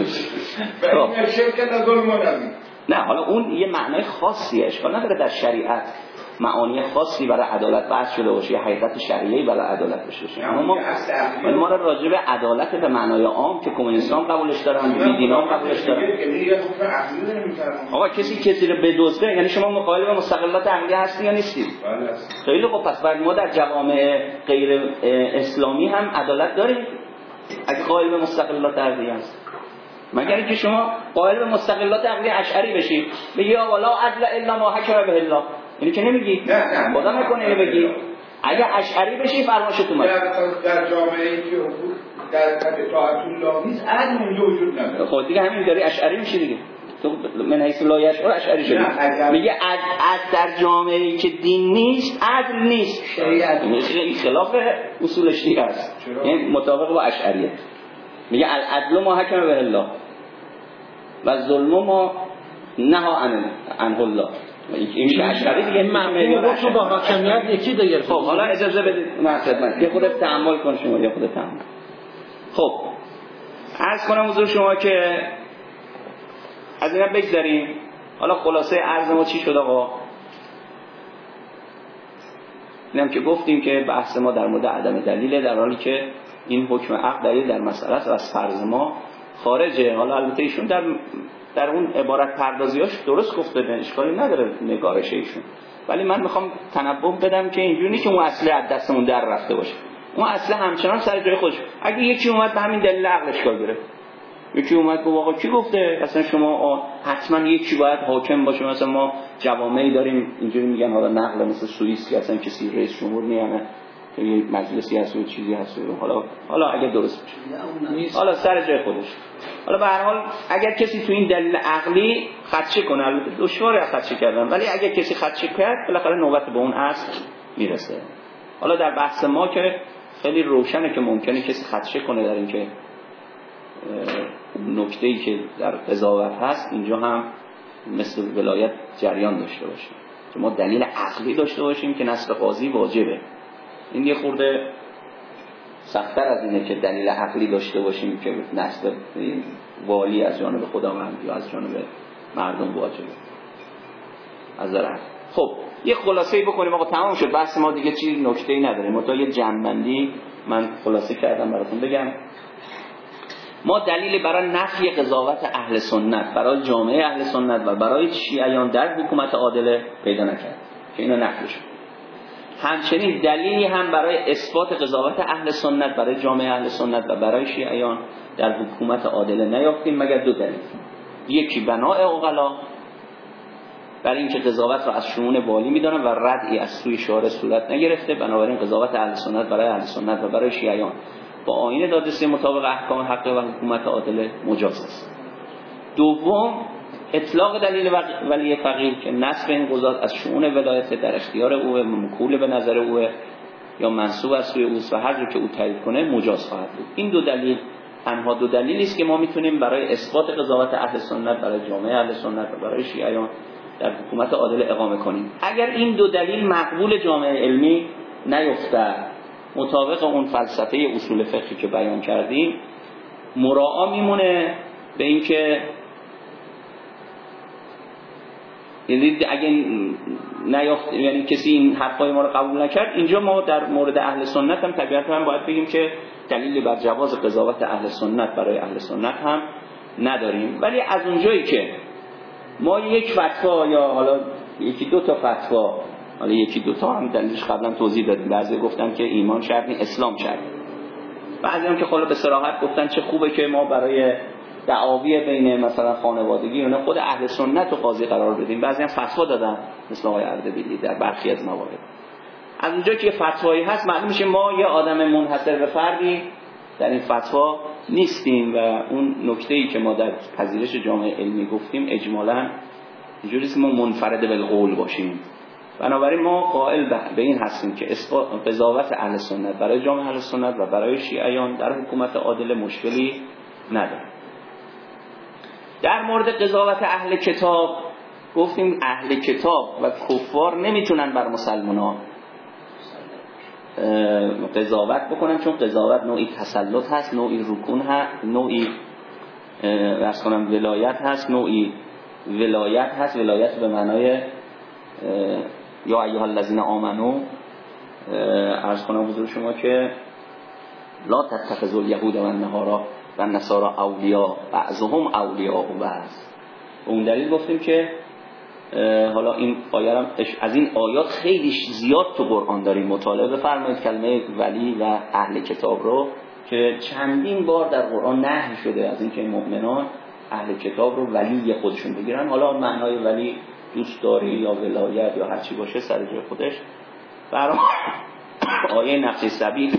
نه حالا اون یه معنای خاصیه، اشکال نداره در شریعت معانی خاصی برای عدالت بحث شده باشه، حقیقت شرعیه‌ای برای عدالت باشه، اما ما را راجع به عدالت به معنای عام که کمونیستان قبولش دارن، بیدینان قبولش دارن. آقا کسی رو بدزده یعنی شما مقابل با مستقلات عقلی هستی یا نیستی؟ خیلی خب پس بعد ما در جوامع غیر اسلامی هم عدالت داریم اگه قائل به مستقلات عقلی هست، مگر اینکه شما قائل به مستقلات عقلی اشعری بشی بگی والا عدل الا ما حکم به الله، اینو که نمیگی، خدا میکنه اینو بگی. اگر اشعری بشی فرماشت اومد در جامعه‌ای که در اطاعت الله نیست عدل اونجا وجود نداره. خب دیگه همین داری اشعری میشی دیگه، تو من حیث لا یشعر اشعری شدی. میگه در جامعه‌ای که دین نیست عدل نیست، شریعت خلاف اصول شیعه است، یعنی مطابق با اشعریه. میگه العدل ما حکم به الله و ظلم ما نها عنه الله. این میشه اشعری دیگه، معنی رو با حاکمیت یکی دیگه. خب حالا اجازه بدید من خدمت یه خود تأمل کن شما، یه خود تأمل. خب عرض کنم حضور شما که از اینا بگذاریم. حالا خلاصه عرض ما چی شد آقا؟ اینم که گفتیم که بحث ما در مورد عدم دلیله، در حالی که این حکم عقل دلیل در مسئله است و از فرض ما خارجه. حالا البته ایشون در اون عبارت پردازیاش درست گفته، اشکالی نداره نگارش ایشون، ولی من میخوام تنبه بدم که اینجوری نیست که اون اصله از دستمون در رفته باشه، اون اصله همچنان سر جای خودش. اگه یکی اومد به همین دلیل عقلش کار گرفت، یکی اومد گفت آقا کی گفته اصلا شما حتما یکی باید حاکم باشه، مثلا ما جوامعی داریم اینجوری میگن، حالا نقل مثل سوئیس که اصلا کسی رئیس جمهور نیامه، یه مجلسی هست و چیزی هست، حالا اگه درست بشه حالا سر جای خودش. حالا به هر حال اگر کسی تو این دلیل عقلی خدشه کنه، البته دشواره خدشه کردن، ولی اگر کسی خدشه کرد بالاخره نوبت به اون اصل میرسه. حالا در بحث ما که خیلی روشنه که ممکنه کسی خدشه کنه در این که نکته‌ای که در قضاوت هست اینجا هم مثل ولایت جریان داشته باشه، که ما دلیل عقلی داشته باشیم که نصب قاضی واجبه. این یه خورده سخت‌تر از اینه که دلیل عقلی داشته باشیم که نصب والی از جانب خداوند یا از جانب مردم واجبه. از ذره خب یه خلاصه‌ای بکنیم آقا، تمام شد بحث ما دیگه، چیزی نکته‌ای نداریم. تا یه جمع‌بندی من خلاصه کردم براتون بگم. ما دلیل برای نفی قضاوت اهل سنت برای جامعه اهل سنت و برای شیعیان در حکومت عادله پیدا نکرد که اینو نقلش. همچنین دلیلی هم برای اثبات قضاوت اهل سنت برای جامعه اهل سنت و برای شیعیان در حکومت عادله نیافتیم مگر دو دلیل. یکی بناء عقلا، برای اینکه قضاوت را از شؤون والی می‌دانن و ردی از سوی شارع صورت نگرفته، بنابراین قضاوت اهل سنت برای اهل سنت و برای شیعیان با آیین دادرسی مطابق احکام حق و حکومت عادله مجاز است. دوم، اطلاق دلیل ولی فقیه که نسب این قضات از شؤون ولایت در اختیار او، مکول به نظر او یا منسوب از سوی اوست و هر جور که او تایید کنه مجاز خواهد بود. این دو دلیل تنها دو دلیلی است که ما میتونیم برای اثبات قضاوت اهل سنت برای جامعه اهل سنت و برای شیعیان در حکومت عادله اقامه کنیم. اگر این دو دلیل مقبول جامعه علمی نیفتد، مطابق اون فلسفه اصول فقهی که بیان کردیم، مراعا میمونه به این که اگه نیافت، یعنی کسی این حرفای ما رو قبول نکرد، اینجا ما در مورد اهل سنت هم طبیعتاً باید بگیم که دلیلی بر جواز قضاوت اهل سنت برای اهل سنت هم نداریم. ولی از اونجایی که ما یک فتوا یا حالا یکی دو تا فتوا، حالا یکی دو تا هم دلیلش قبلا توضیح دادیم، بعضی گفتن که ایمان شرط نیست، اسلام شرط، بعضی هم که خلا به صراحت گفتن چه خوبه که ما برای دعاوی بین مثلا خانوادگی یا خود اهل سنت و قاضی قرار بدیم. بعضی هم فتوا دادن مثل آقای اردبیلی در برخی از موارد. از اونجا که فتوایی هست معلوم میشه ما یه آدم منحصر به فردی در این فتوا نیستیم و اون نکته‌ای که ما در پذیرش جامعه علمی گفتیم اجمالاً اینجوریه که ما منفرد بالقول باشیم. بنابراین ما قائل به این هستیم که قضاوت اهل سنت برای جامعه اهل سنت و برای شیعیان در حکومت عادله مشکلی نداره. در مورد قضاوت اهل کتاب گفتیم اهل کتاب و کفار نمیتونن بر مسلمانان قضاوت بکنن، چون قضاوت نوعی تسلط هست، نوعی رکون هست، نوعی عرض کنم ولایت هست، نوعی ولایت هست. ولایت به معنای یا ایها الذین آمنو، عرض کنم حضور شما که لا تتخذوا الیهود و النصارى اولیاء بعضهم اولیاء بعض. اون دلیل گفتیم که حالا این آیه از این آیات خیلی زیاد تو قرآن داریم، مطالعه بفرمایید کلمه ولی و اهل کتاب رو که چندین بار در قرآن نهی شده از اینکه مؤمنان اهل کتاب رو ولی خودشون بگیرن. حالا معنای ولی دوستداری یا ولایت یا هر چی باشه سر جای خودش. برای آیه نقش سبیل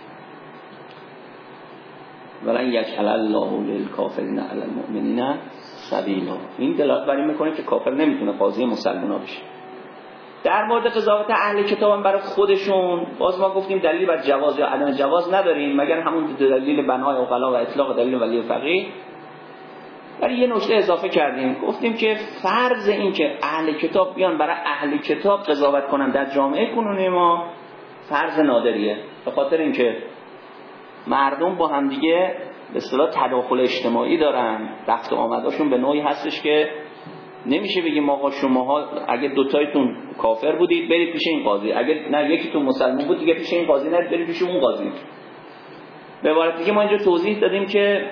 ولن یجعل الله للکافرین علی المؤمنین سبیلا، این دلالت بر این میکنه که کافر نمیتونه قاضی مسلمان‌ها بشه. در مورد قضاوت اهل کتاب هم برای خودشون باز ما گفتیم دلیل بر جواز یا عدم جواز نداریم مگر همون دلیل بنای عقلا و اطلاق دلیل ولی فقیه. ولی یه نکته اضافه کردیم، گفتیم که فرض این که اهل کتاب بیان برای اهل کتاب قضاوت کنن در جامعه کنونی ما فرض نادریه، به خاطر اینکه مردم با هم دیگه به اصطلاح تداخل اجتماعی دارن، رفت و آمداشون به نوعی هستش که نمیشه بگیم آقا شماها اگه دوتایتون کافر بودید برید پیش این قاضی، اگه نه یکیتون مسلمان بود دیگه پیش این قاضی نرید، برید پیش اون قاضی. به عبارت دیگه ما اینجا توضیح دادیم که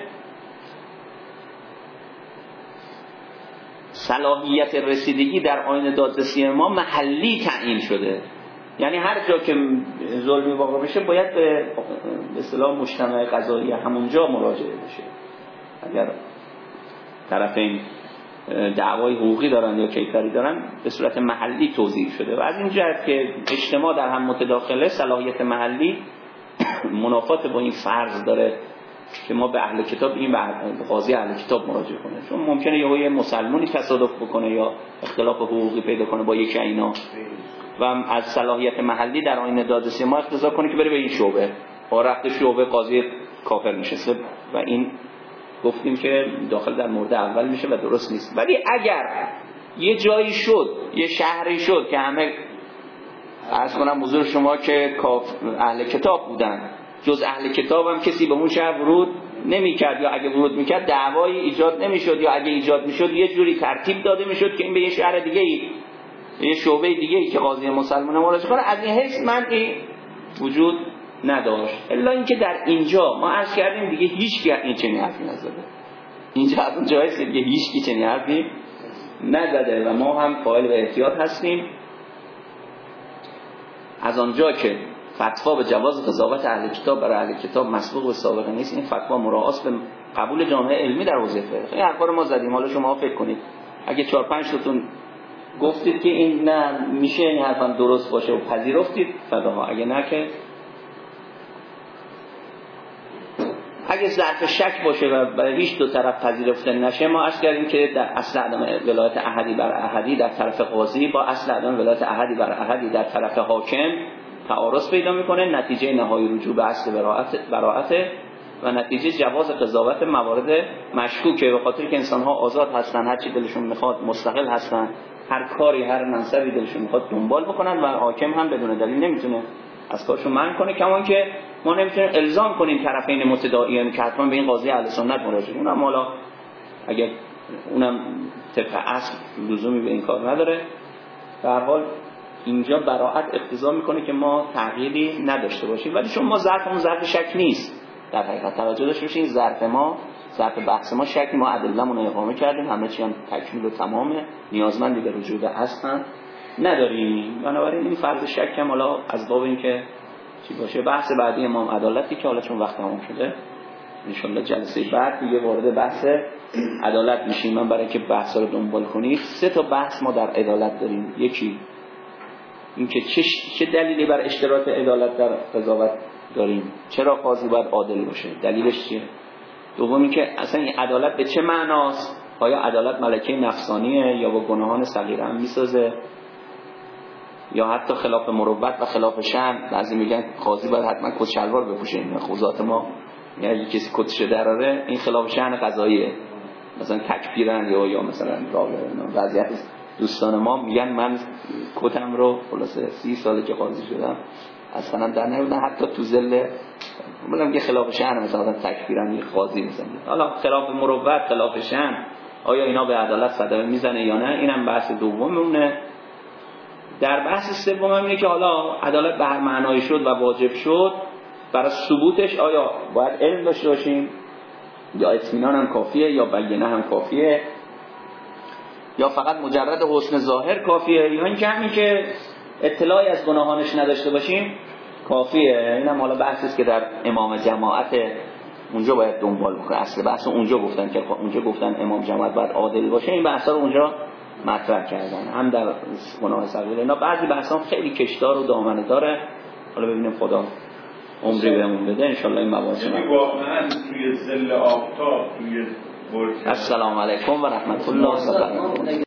صلاحیت رسیدگی در آیین دادرسی ما محلی تعیین شده، یعنی هر جا که ظلمی واقع بشه باید به اصطلاح مجتمع قضایی همونجا مراجعه بشه. اگر طرفین دعوای حقوقی دارن یا کیفری دارن به صورت محلی توزیع شده و از این جهت که اجتماع در هم متداخله صلاحیت محلی منافات با این فرض داره که ما به اهل کتاب این به قاضی اهل کتاب مراجعه کنه، چون ممکنه یه مسلمانی تصادف بکنه یا اختلاف حقوقی پیدا کنه با یکی اینا و از صلاحیت محلی در آیین دادرسی ما اقتضا کنه که بره به این شعبه و رفت شعبه قاضی کافر نشسته و این گفتیم که داخل در مورد اول میشه و درست نیست. ولی اگر یه جایی شد، یه شهری شد که همه عرض کنم حضور شما که اهل کتاب بودن، جز اهل کتاب هم کسی به اون شهر ورود نمی‌کرد یا اگه ورود می‌کرد دعوایی ایجاد نمی‌شد یا اگه ایجاد می‌شد یه جوری ترتیب داده می‌شد که این به یه شهر دیگه‌ای، یه شعبه دیگه‌ای که قاضی مسلمان مراجعه کنه، از این حیث منعی وجود نداشت، الا اینکه در اینجا ما عرض کردیم دیگه هیچ کی این چنین حرفی نزده. اینجا اصلا جایست دیگه هیچ کی چنین حرفی نزده و ما هم قائل به احتیاط هستیم. از آنجا که فتوا به جواز قضاوت اهل کتاب برای اهل کتاب مسبوق به سابقه نیست، این فتوا مراعات به قبول جامعه علمی در حوزه فقه. این حرفا رو ما زدیم، حالا شما فکر کنید اگه 4-5 تاتون گفتید که این نه میشه این حرفا درست باشه و پذیرفتید فداها، اگه نه که اگه ظرف شک باشه و برای هیچ دو طرف پذیرفته نشه، ما عرض کردیم که در اصل عدم ولایت احدی بر احدی در طرف قاضی با اصل عدم ولایت احدی بر احدی در طرف حاکم تعارض پیدا میکنه. نتیجه نهایی رجوع به اصل براءت و نتیجه جواز قضاوت موارد مشکوکه، به خاطر که انسان ها آزاد هستن، هر چی دلشون میخواد مستقل هستن، هر کاری هر منصبی دلشون میخواد دنبال بکنن و حاکم هم بدون دلیل نمیتونه از کارشون منع کنه. کمان که ما نمیتونیم الزام کنیم طرفین متداعیان که حتما به این قاضی اهل سنت مراجعه کنن، اما حالا اگر اونم طبق اصل لزومی به این کار نداره. به هر حال اینجا براءت اقتضا میکنه که ما تغییری نداشته باشیم، ولی چون ما ظرفمون ظرف شک نیست، در حقیقت توجه داشته باشین ظرف ما ظرف بحث ما شک، ما ادله‌مون رو اقامه کردیم، همه چی هم تکمیل و تمامه، نیازمندی به رجوع به اصل نداریم. بنابراین این فرض شک هم حالا از باب این که چی باشه. بحث بعدی امام عدالتی که حالا چون وقت تمام شده ان شاءالله جلسه بعد دیگه وارد بحث عدالت میشیم. من برای اینکه بحثا رو دنبال کنید 3 تا بحث ما در عدالت داریم. یکی اینکه چه دلیلی بر اشتراط عدالت در قضاوت داریم، چرا قاضی باید عادل باشه، دلیلش چیه. دومی که اصلا این عدالت به چه معناست، آیا عدالت ملکه نفسانیه یا با گناهان صغیره هم میسازه، یا حتی خلاف مروت و خلاف شرع. بعضی میگن قاضی باید حتما کت شلوار بپوشه، این خوزات ما یعنی کسی کتش دراره این خلاف شرع قضاییه، مثلا تکفیرن یا مثلا وضعیت دوستان ما میگن من کتم رو خلاصه 30 ساله که قاضی شدم اصلا در نمیدونم، حتی تو ذل میگم که خلاف شرع مثلا تکفیرن یه قاضی میزنه. حالا خلاف مروت خلاف شرع آیا اینا به عدالت صدمه میزنه یا نه، اینم بحث دوممونه. در بحث سوم اینه که حالا عدالت به هر معنای شد و واجب شد، برای ثبوتش آیا باید علم داشته باشیم یا اطمینان هم کافیه یا بینه هم کافیه یا فقط مجرد حسن ظاهر کافیه، یا اینکه همین که اطلاعی از گناهانش نداشته باشیم کافیه. اینم حالا بحثی است که در امام جماعت اونجا باید دنبال بکنه. اصل بحث اونجا گفتن که اونجا گفتن امام جماعت باید عادل باشه، این بحثا رو اونجا مطرح کردن هم در گناه صغیر. اینا بعضی بحثا خیلی کشدار و دامنه داره، حالا ببینیم خدا عمری بهمون بده ان شاء الله این مباحث واقعا توی ظل آفتاب توی السلام علیکم و رحمت الله و برکاته.